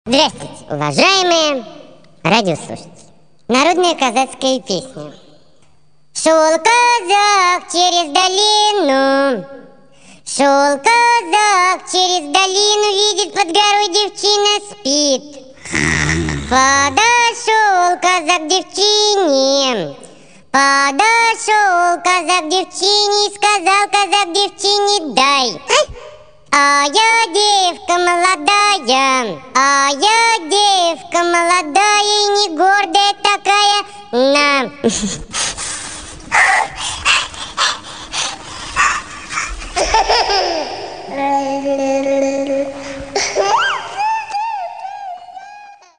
Здравствуйте, уважаемые радиослушатели. Народная казацкая песня. Шел казак через долину, шел казак через долину, видит, под горой девчина спит. Подошел казак к девчине, подошел казак к девчине и сказал казак девчине: дай. А я девка молодая, а я девка молодая и не гордая такая, на.